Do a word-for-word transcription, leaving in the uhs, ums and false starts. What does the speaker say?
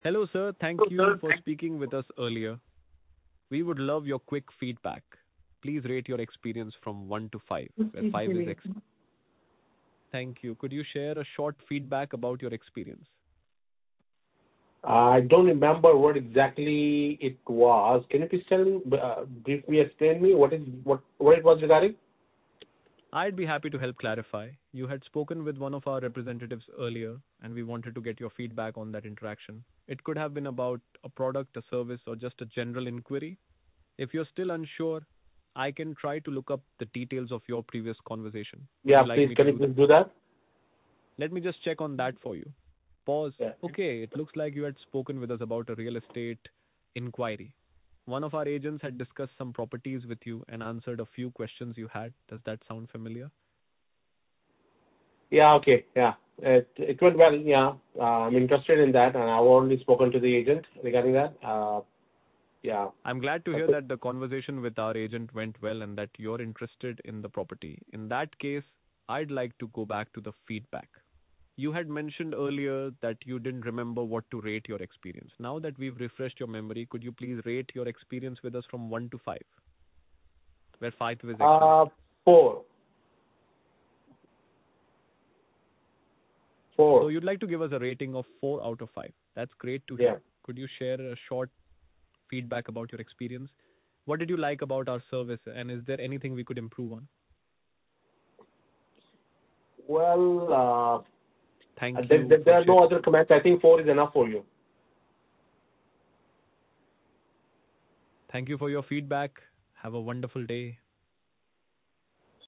Hello, sir. Thank you for speaking with us earlier. We would love your quick feedback. Please rate your experience from one to five, where five is ex- Thank you. Could you share a short feedback about your experience? I don't remember what exactly it was. Can you please tell me, uh, briefly explain me what is what what it was regarding? I'd be happy to help clarify. You had spoken with one of our representatives earlier, and we wanted to get your feedback on that interaction. It could have been about a product, a service, or just a general inquiry. If you're still unsure, I can try to look up the details of your previous conversation. Would Yeah, you like please, me to can you do that? please do that? Let me just check on that for you. Pause. Yeah. Okay, it looks like you had spoken with us about a real estate inquiry. One of our agents had discussed some properties with you and answered a few questions you had. Does that sound familiar? Yeah, okay. Yeah. It it went well. Yeah. Uh, I'm interested in that, and I've already spoken to the agent regarding that. Uh, Yeah. I'm glad to hear Okay. that the conversation with our agent went well and that you're interested in the property. In that case, I'd like to go back to the feedback. You had mentioned earlier that you didn't remember what to rate your experience. Now that we've refreshed your memory, could you please rate your experience with us from one to five, where five is excellent? Uh, Four. So Four. you'd like to give us a rating of four out of five. That's great to Yeah. hear. Could you share a short feedback about your experience? What did you like about our service, and is there anything we could improve on? Well, uh, Thank there you there- for there are sharing. no other comments. I think four is enough for you. Thank you for your feedback. Have a wonderful day.